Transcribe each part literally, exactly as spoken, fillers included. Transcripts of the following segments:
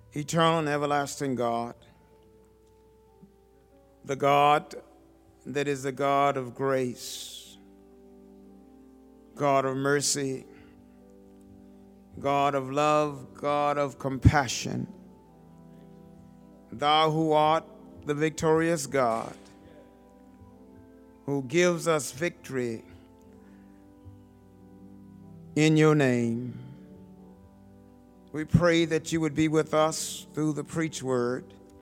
Eternal and everlasting God, the God that is the God of grace, God of mercy, God of love, God of compassion, thou who art the victorious God, who gives us victory in your name. We pray that you would be with us through the preached word,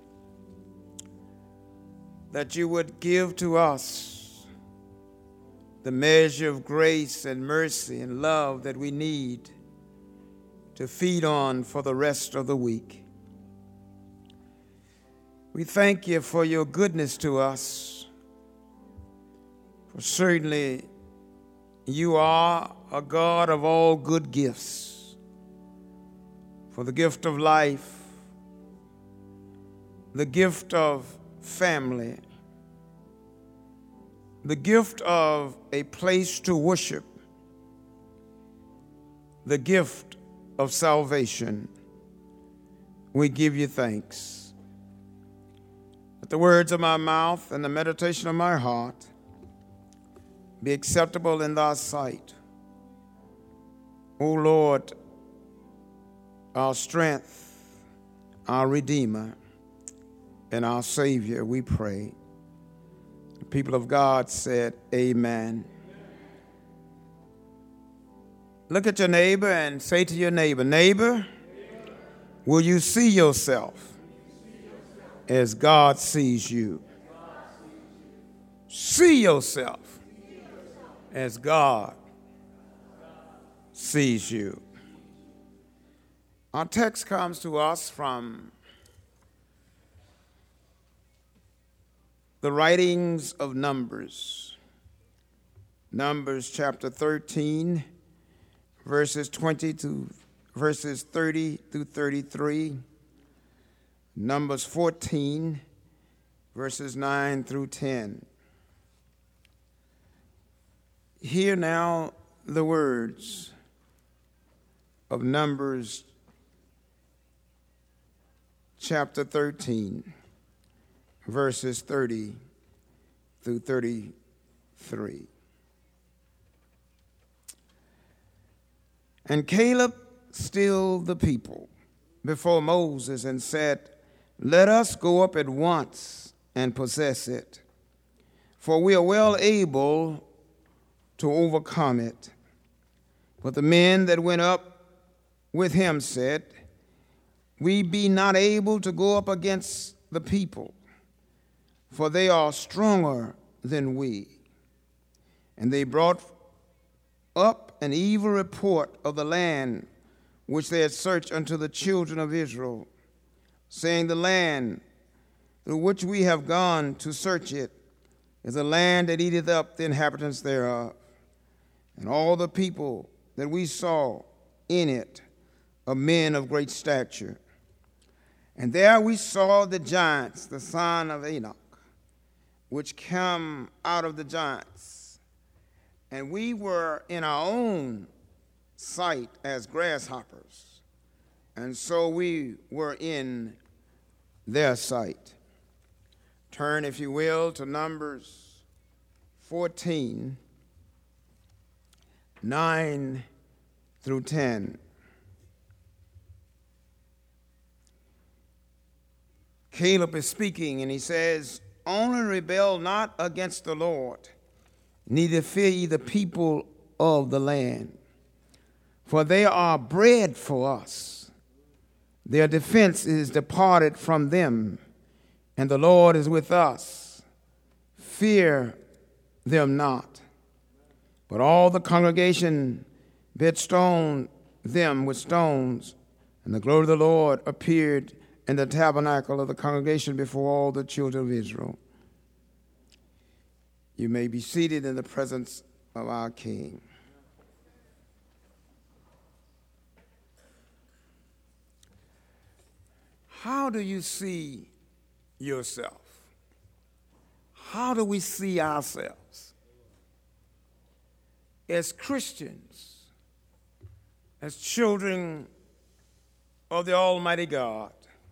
that you would give to us the measure of grace and mercy and love that we need to feed on for the rest of the week. We thank you for your goodness to us, for certainly you are a God of all good gifts, for the gift of life, the gift of family, the gift of a place to worship, the gift of salvation. We give you thanks. Let the words of my mouth and the meditation of my heart be acceptable in thy sight, O Lord, our strength, our Redeemer, and our Savior, we pray. The people of God said, amen. Look at your neighbor and say to your neighbor, neighbor, will you see yourself as God sees you? See yourself as God sees you. Our text comes to us from the writings of Numbers. Numbers chapter thirteen, verses twenty to verses thirty through thirty-three. Numbers fourteen, verses nine through ten. Hear now the words of Numbers chapter thirteen, verses thirty through thirty-three. And Caleb stilled the people before Moses and said, let us go up at once and possess it, for we are well able to overcome it. But the men that went up with him said, we be not able to go up against the people, for they are stronger than we. And they brought up an evil report of the land which they had searched unto the children of Israel, saying, the land through which we have gone to search it is a land that eateth up the inhabitants thereof. And all the people that we saw in it are men of great stature. And there we saw the giants, the son of Enoch, which come out of the giants. And we were in our own sight as grasshoppers, and so we were in their sight. Turn, if you will, to Numbers fourteen, nine through ten. Caleb is speaking, and he says, only rebel not against the Lord, neither fear ye the people of the land. For they are bread for us. Their defense is departed from them, and the Lord is with us. Fear them not. But all the congregation did stone them with stones, and the glory of the Lord appeared in the tabernacle of the congregation before all the children of Israel. You may be seated in the presence of our King. How do you see yourself? How do we see ourselves? As Christians, as children of the Almighty God,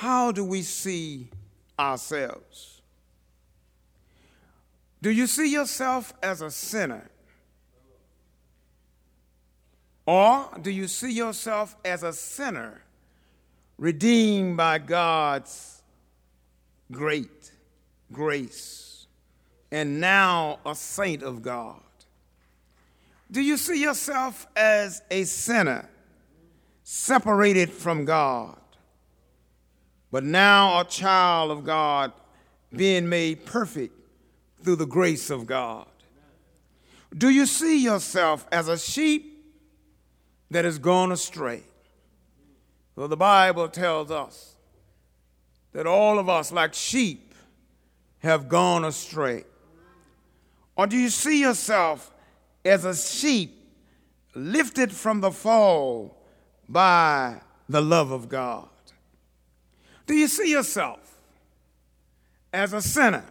how do we see ourselves? Do you see yourself as a sinner? Or do you see yourself as a sinner redeemed by God's great grace and now a saint of God? Do you see yourself as a sinner separated from God, but now a child of God being made perfect through the grace of God? Do you see yourself as a sheep that has gone astray? Well, the Bible tells us that all of us, like sheep, have gone astray. Or do you see yourself as a sheep lifted from the fall by the love of God? Do you see yourself as a sinner,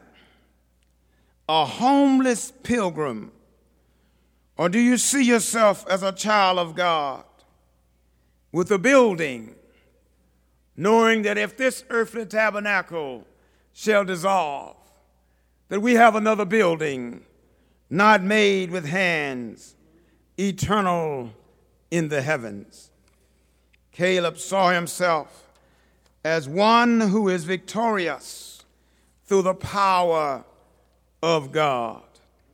a homeless pilgrim? Or do you see yourself as a child of God with a building, knowing that if this earthly tabernacle shall dissolve, that we have another building, not made with hands, eternal in the heavens? Caleb saw himself as one who is victorious through the power of God.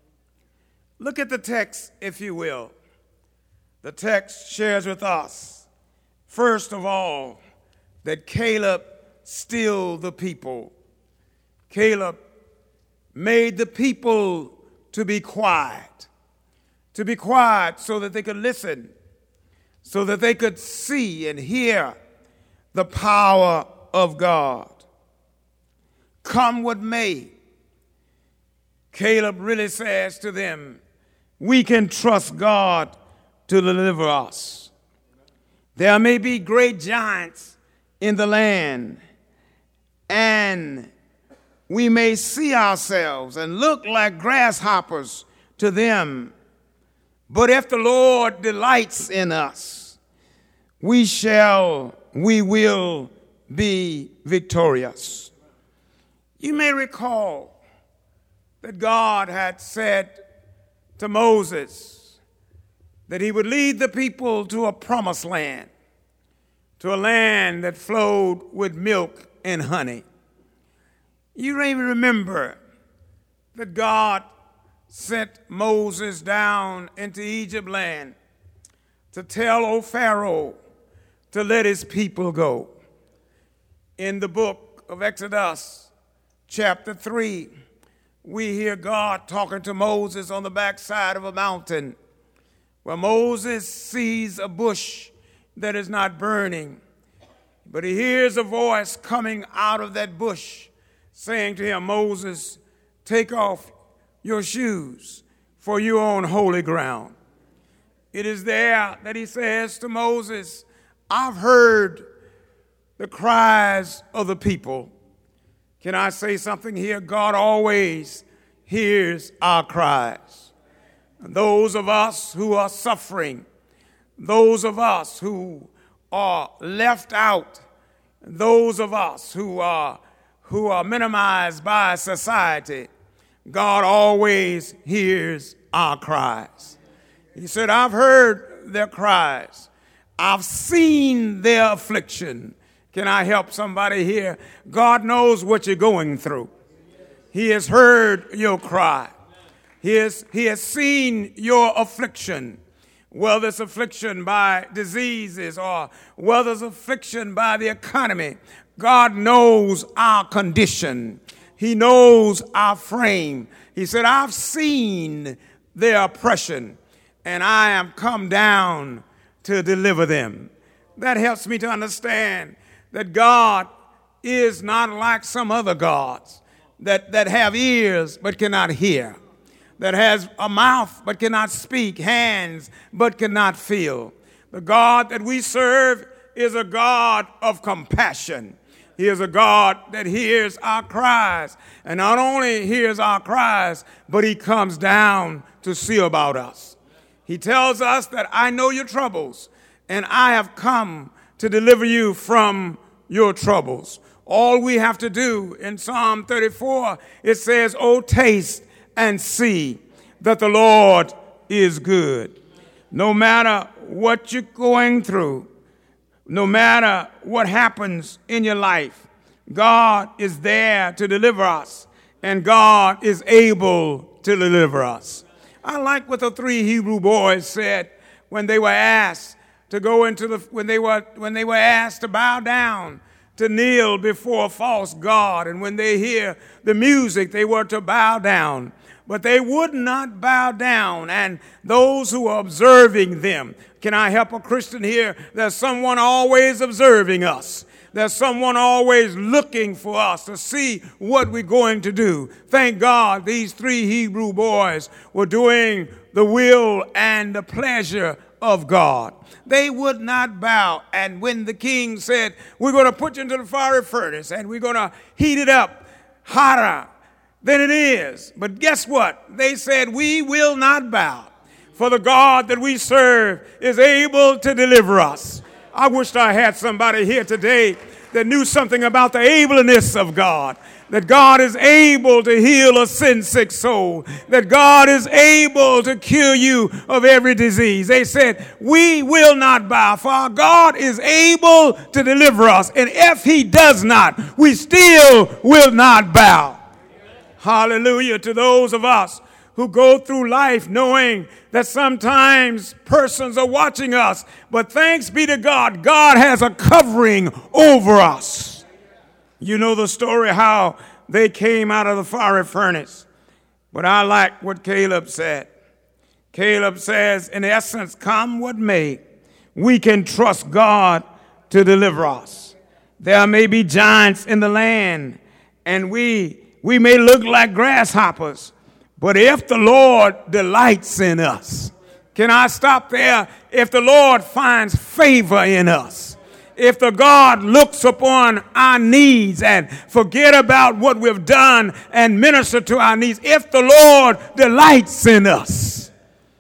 Look at the text, if you will. The text shares with us, first of all, that Caleb stilled the people. Caleb made the people to be quiet, to be quiet so that they could listen, so that they could see and hear the power of God. Come what may, Caleb really says to them, we can trust God to deliver us. There may be great giants in the land, and we may see ourselves and look like grasshoppers to them, but if the Lord delights in us, we shall, we will be victorious. You may recall that God had said to Moses that he would lead the people to a promised land, to a land that flowed with milk and honey. You may remember that God sent Moses down into Egypt land to tell old Pharaoh to let his people go. In the book of Exodus, chapter three, we hear God talking to Moses on the backside of a mountain, where Moses sees a bush that is not burning, but he hears a voice coming out of that bush saying to him, Moses, take off your shoes, for you are on holy ground. It is there that he says to Moses, I've heard the cries of the people. Can I say something here? God always hears our cries. And those of us who are suffering, those of us who are left out, those of us who are who are minimized by society, God always hears our cries. He said, I've heard their cries. I've seen their affliction. Can I help somebody here? God knows what you're going through. He has heard your cry. He has, he has seen your affliction, whether it's affliction by diseases or whether it's affliction by the economy. God knows our condition. He knows our frame. He said, I've seen their oppression, and I am come down to deliver them. That helps me to understand that God is not like some other gods that, that have ears but cannot hear, that has a mouth but cannot speak, hands but cannot feel. The God that we serve is a God of compassion. He is a God that hears our cries, and not only hears our cries, but he comes down to see about us. He tells us that I know your troubles, and I have come to deliver you from your troubles. All we have to do in Psalm thirty-four, it says, "Oh, taste and see that the Lord is good." No matter what you're going through, no matter what happens in your life, God is there to deliver us, and God is able to deliver us. I like what the three Hebrew boys said when they were asked to go into the, when they were, when they were asked to bow down, to kneel before a false god, and when they hear the music, they were to bow down. But they would not bow down, and those who are observing them. Can I help a Christian here? There's someone always observing us. There's someone always looking for us to see what we're going to do. Thank God these three Hebrew boys were doing the will and the pleasure of God. They would not bow. And when the king said, "We're going to put you into the fiery furnace and we're going to heat it up hotter than it is," but guess what? They said, "We will not bow, for the God that we serve is able to deliver us." I wished I had somebody here today that knew something about the ableness of God, that God is able to heal a sin-sick soul, that God is able to cure you of every disease. They said, "We will not bow, for our God is able to deliver us, and if he does not, we still will not bow." Hallelujah to those of us who go through life knowing that sometimes persons are watching us, but thanks be to God, God has a covering over us. You know the story how they came out of the fiery furnace, but I like what Caleb said. Caleb says, in essence, come what may, we can trust God to deliver us. There may be giants in the land, and we we may look like grasshoppers, but if the Lord delights in us, can I stop there? If the Lord finds favor in us, if the God looks upon our needs and forget about what we've done and minister to our needs, if the Lord delights in us,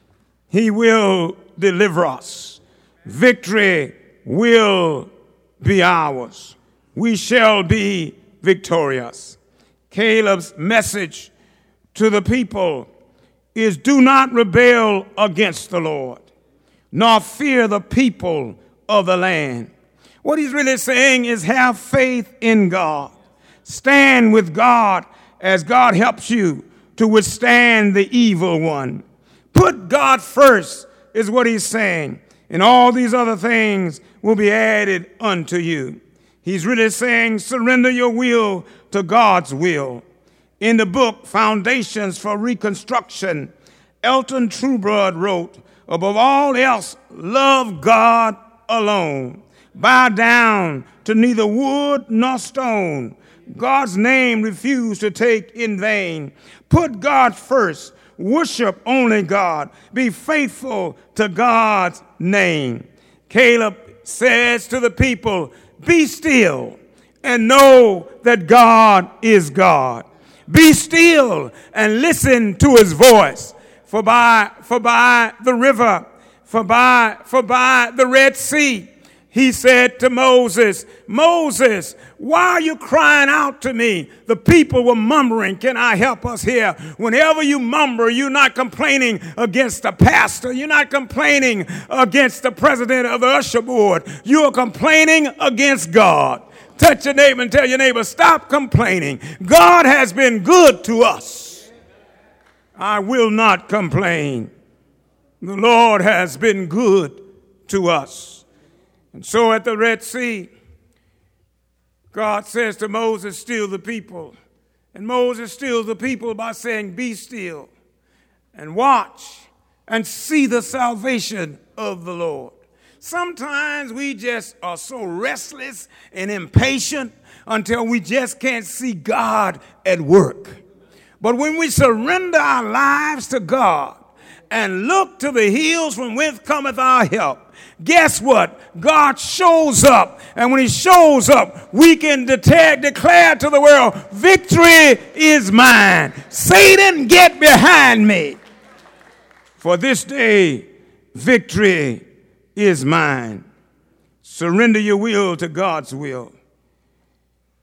he will deliver us. Victory will be ours. We shall be victorious. Caleb's message to the people is, do not rebel against the Lord, nor fear the people of the land. What he's really saying is have faith in God. Stand with God as God helps you to withstand the evil one. Put God first is what he's saying, and all these other things will be added unto you. He's really saying surrender your will to God's will. In the book Foundations for Reconstruction, Elton Trueblood wrote, above all else, love God alone. Bow down to neither wood nor stone. God's name refuse to take in vain. Put God first. Worship only God. Be faithful to God's name. Caleb says to the people, be still and know that God is God. Be still and listen to his voice. For by, for by the river, for by, for by the Red Sea, he said to Moses, Moses, why are you crying out to me? The people were murmuring. Can I help us here? Whenever you murmur, you're not complaining against the pastor. You're not complaining against the president of the usher board. You are complaining against God. Touch your neighbor and tell your neighbor, stop complaining. God has been good to us. I will not complain. The Lord has been good to us. And so at the Red Sea, God says to Moses, still the people. And Moses stills the people by saying, be still and watch and see the salvation of the Lord. Sometimes we just are so restless and impatient until we just can't see God at work. But when we surrender our lives to God and look to the hills from whence cometh our help, guess what? God shows up. And when he shows up, we can de- declare to the world, victory is mine. Satan, get behind me. For this day, victory is mine. Surrender your will to God's will.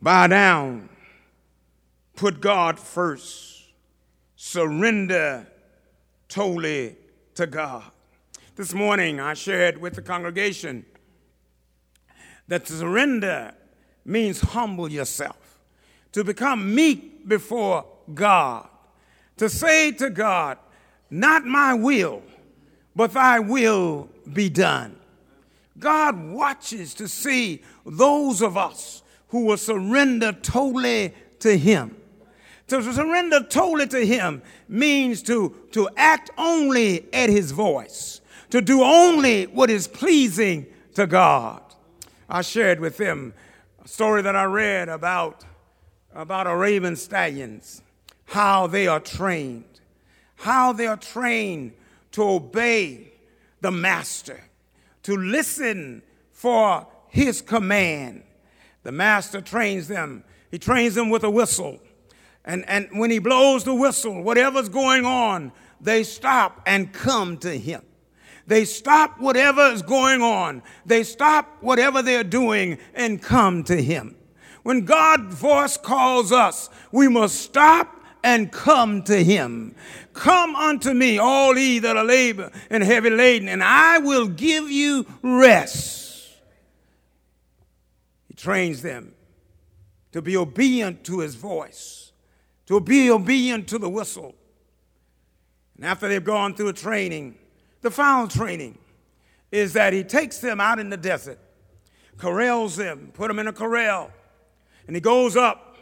Bow down. Put God first. Surrender totally to God. This morning I shared with the congregation that to surrender means humble yourself, to become meek before God, to say to God, not my will, but thy will be done. God watches to see those of us who will surrender totally to him. To surrender totally to him means to, to act only at his voice, to do only what is pleasing to God. I shared with them a story that I read about, about Arabian stallions, how they are trained, how they are trained to obey the master, to listen for his command. The master trains them. He trains them with a whistle. And, and when he blows the whistle, whatever's going on, they stop and come to him. They stop whatever is going on. They stop whatever they're doing and come to him. When God's voice calls us, we must stop and come to him. Come unto me, all ye that are labor and heavy laden, and I will give you rest. He trains them to be obedient to his voice, to be obedient to the whistle. And after they've gone through a training, the final training is that he takes them out in the desert, corrals them, put them in a corral, and he goes up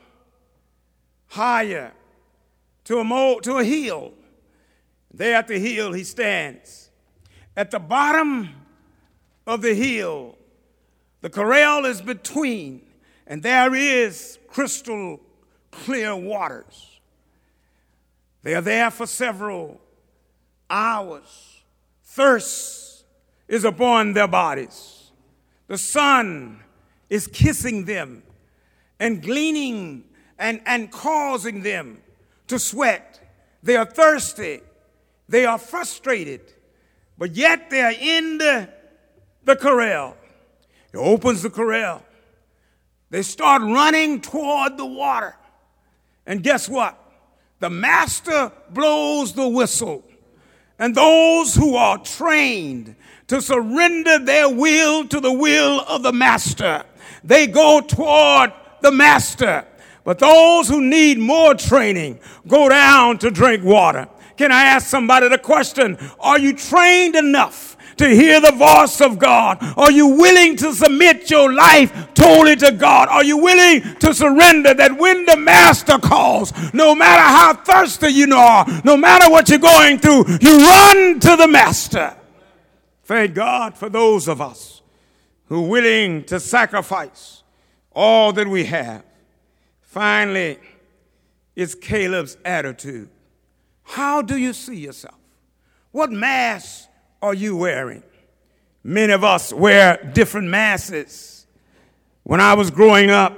higher to a, mo- to a hill. There at the hill he stands. At the bottom of the hill, the corral is between, and there is crystal clear waters. They are there for several hours. Thirst is upon their bodies. The sun is kissing them and gleaning and, and causing them to sweat. They are thirsty. They are frustrated. But yet they are in the, the corral. He opens the corral. They start running toward the water. And guess what? The master blows the whistle. And those who are trained to surrender their will to the will of the master, they go toward the master. But those who need more training go down to drink water. Can I ask somebody the question? Are you trained enough to hear the voice of God? Are you willing to submit your life totally to God? Are you willing to surrender that when the master calls, no matter how thirsty you are, no matter what you're going through, you run to the master? Thank God for those of us who are willing to sacrifice all that we have. Finally, it's Caleb's attitude. How do you see yourself? What mask are you wearing? Many of us wear different masks. When I was growing up,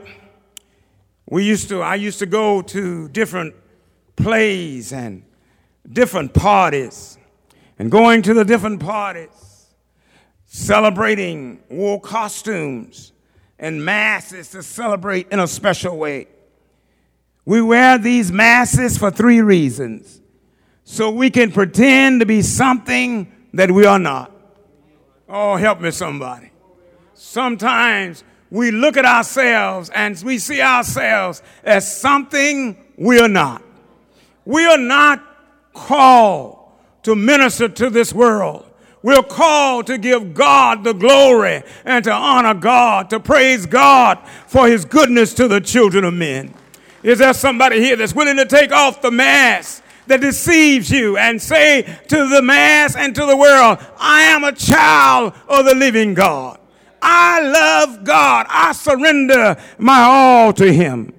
we used to, I used to go to different plays and different parties. And going to the different parties, celebrating, wore costumes and masks to celebrate in a special way. We wear these masks for three reasons. So we can pretend to be something that we are not. Oh, help me somebody. Sometimes we look at ourselves and we see ourselves as something we are not. We are not called to minister to this world. We're called to give God the glory and to honor God, to praise God for his goodness to the children of men. Is there somebody here that's willing to take off the mask that deceives you and say to the mass and to the world, I am a child of the living God. I love God. I surrender my all to him.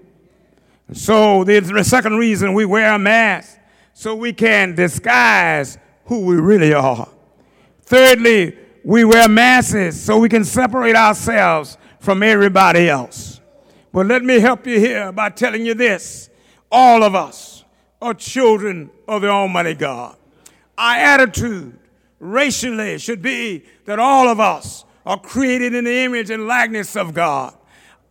So the second reason we wear a mask, so we can disguise who we really are. Thirdly, we wear masks so we can separate ourselves from everybody else. But let me help you here by telling you this. All of us are children of the Almighty God. Our attitude racially should be that all of us are created in the image and likeness of God.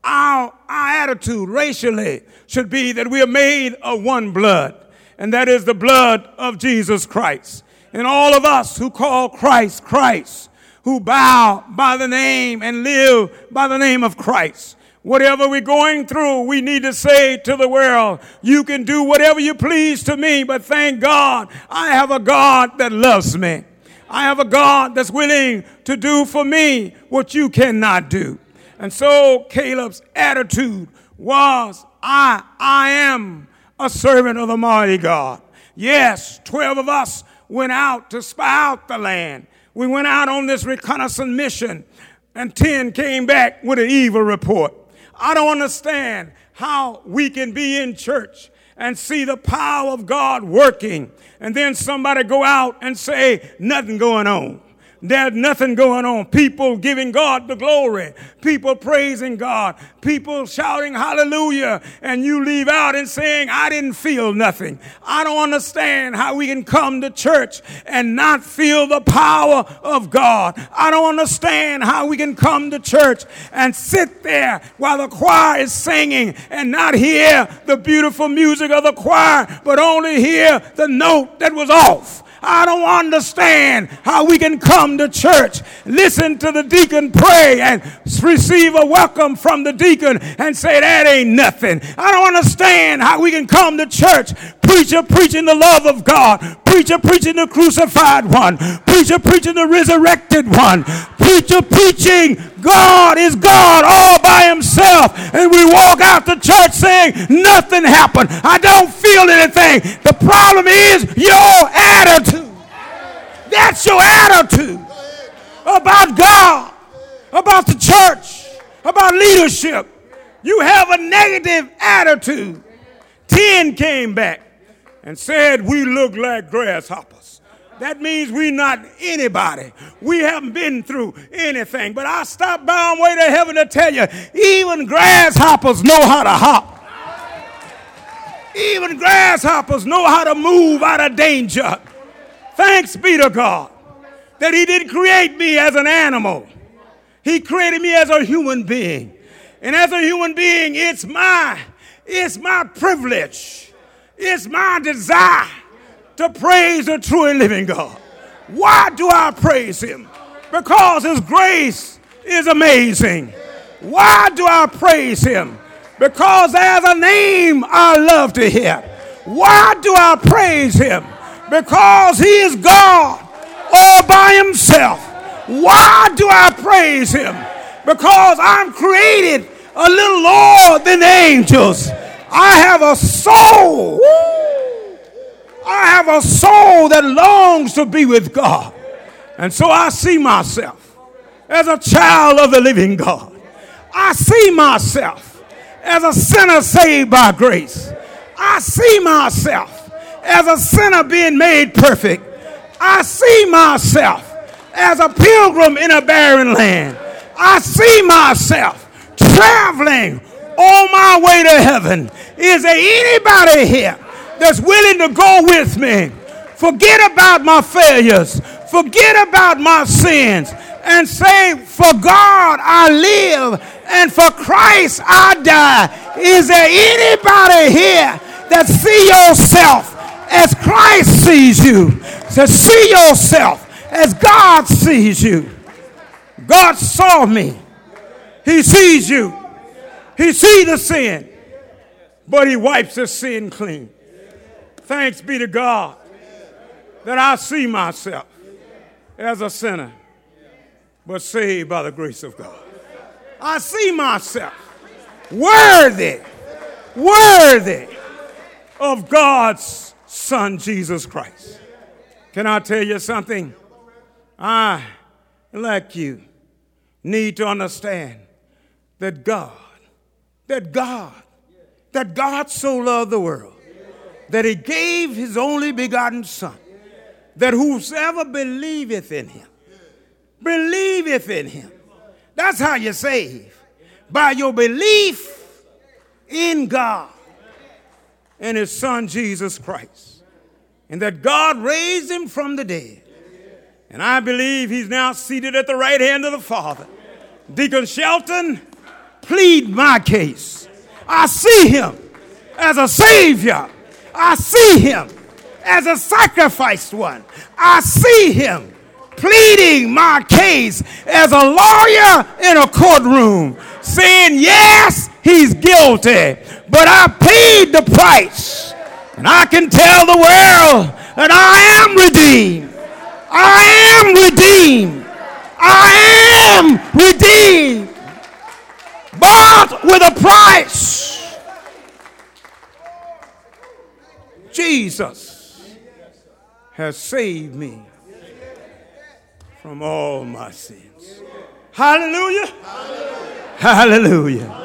our, our attitude racially should be that we are made of one blood, and that is the blood of Jesus Christ. And all of us who call Christ Christ, who bow by the name and live by the name of Christ, whatever we're going through, we need to say to the world, you can do whatever you please to me, but thank God I have a God that loves me. I have a God that's willing to do for me what you cannot do. And so Caleb's attitude was, I, I am a servant of the mighty God. Yes, twelve of us went out to spy out the land. We went out on this reconnaissance mission, and ten came back with an evil report. I don't understand how we can be in church and see the power of God working, and then somebody go out and say, nothing going on. There's nothing going on. People giving God the glory. People praising God. People shouting hallelujah. And you leave out and saying, I didn't feel nothing. I don't understand how we can come to church and not feel the power of God. I don't understand how we can come to church and sit there while the choir is singing and not hear the beautiful music of the choir, but only hear the note that was off. I don't understand how we can come to church, listen to the deacon pray, and receive a welcome from the deacon and say that ain't nothing. I don't understand how we can come to church, preacher preaching the love of God, preacher preaching the crucified one, preacher preaching the resurrected one, preacher preaching God is God all by himself, and we walk out the church saying nothing happened. I don't feel anything. The problem is your attitude. That's your attitude about God, about the church, about leadership. You have a negative attitude. Ten came back and said, we look like grasshoppers. That means we're not anybody. We haven't been through anything. But I stopped by on way to heaven to tell you, even grasshoppers know how to hop. Even grasshoppers know how to move out of danger. Thanks be to God that he didn't create me as an animal. He created me as a human being. And as a human being, it's my, it's my privilege. It's my desire to praise the true and living God. Why do I praise him? Because his grace is amazing. Why do I praise him? Because there's a name I love to hear. Why do I praise him? Because he is God all by himself. Why do I praise him? Because I'm created a little lower than the angels. I have a soul. I have a soul that longs to be with God. And so I see myself as a child of the living God. I see myself as a sinner saved by grace. I see myself as a sinner being made perfect. I see myself as a pilgrim in a barren land. I see myself traveling on my way to heaven. Is there anybody here that's willing to go with me? Forget about my failures. Forget about my sins. And say, for God I live and for Christ I die. Is there anybody here that see yourself as Christ sees you? To see yourself as God sees you. God saw me. He sees you. He sees the sin, but he wipes the sin clean. Thanks be to God that I see myself as a sinner, but saved by the grace of God. I see myself worthy, worthy of God's Son, Jesus Christ. Can I tell you something? I, like you, need to understand that God, that God, that God so loved the world that he gave his only begotten Son, that whosoever believeth in him, believeth in him. That's how you save. By your belief in God and his Son, Jesus Christ. And that God raised him from the dead. And I believe he's now seated at the right hand of the Father. Deacon Shelton, plead my case. I see him as a savior. I see him as a sacrificed one. I see him pleading my case as a lawyer in a courtroom, saying, yes, he's guilty, but I paid the price. And I can tell the world that I am redeemed. I am redeemed. I am redeemed. Bought with a price. Jesus has saved me from all my sins. Hallelujah. Hallelujah. Hallelujah.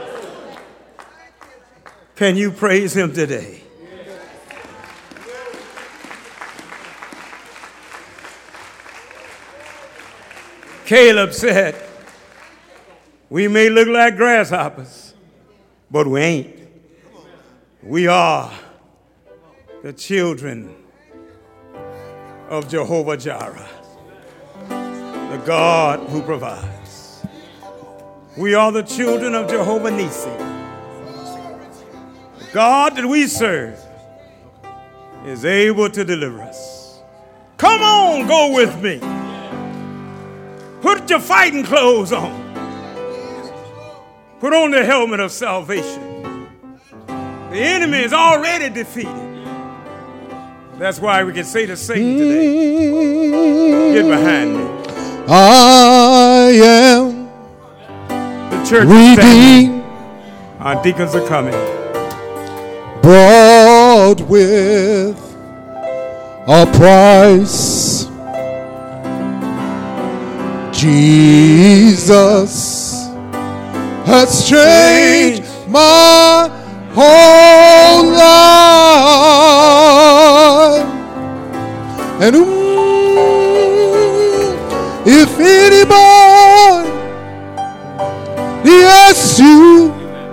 Can you praise him today? Caleb said, we may look like grasshoppers, but we ain't. We are the children of Jehovah Jireh, the God who provides. We are the children of Jehovah Nissi. The God that we serve is able to deliver us. Come on, go with me. Put your fighting clothes on. Put on the helmet of salvation. The enemy is already defeated. That's why we can say to Satan today, get behind me. I am the church redeemed. Our deacons are coming. Bought with a price. Jesus has changed my whole life. And ooh, if anybody asks you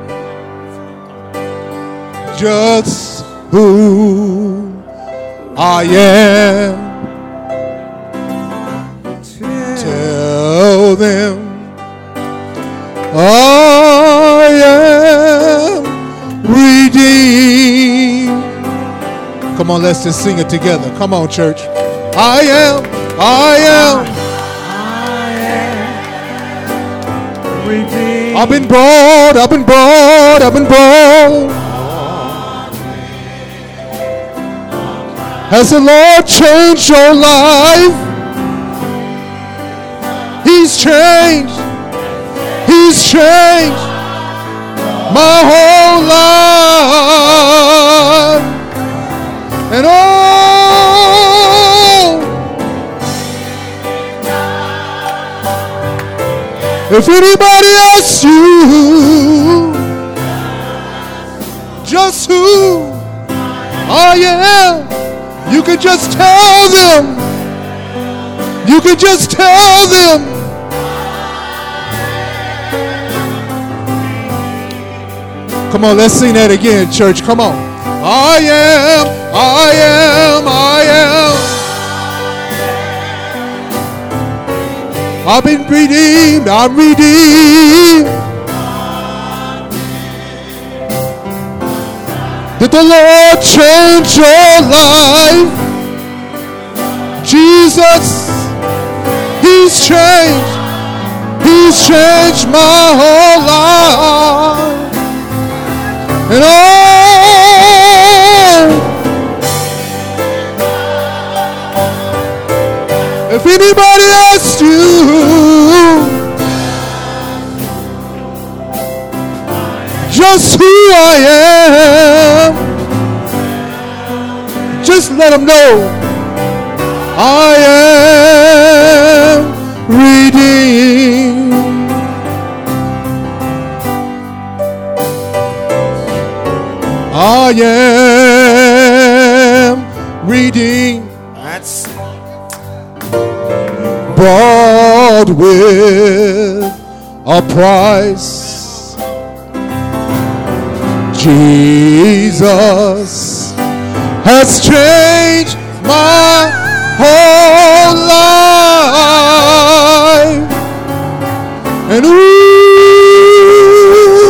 just who I am, tell them I am redeemed. Come on, let's just sing it together. Come on, church. I am, I am, I am redeemed. I've been brought, I've been brought, I've been brought. Has the Lord changed your life? He's changed. He's changed my whole life. And oh, if anybody asks you just who I am, you can just tell them. You can just tell them. Come on, let's sing that again, church. Come on. I am, I am, I am. I've been redeemed, I'm redeemed. Did the Lord change your life? Jesus, He's changed. He's changed my whole life. And oh, if anybody asks you just who I am, just let them know I am redeemed. I am redeemed. That's bought with a price. Jesus has changed my whole life. And ooh,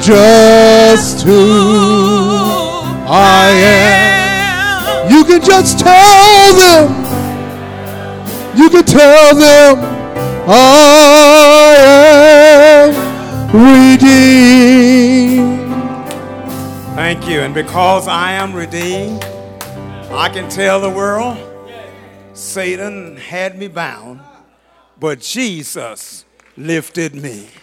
just who I am. You can just tell them. You can tell them I am redeemed. Thank you. And because I am redeemed, I can tell the world Satan had me bound, but Jesus lifted me.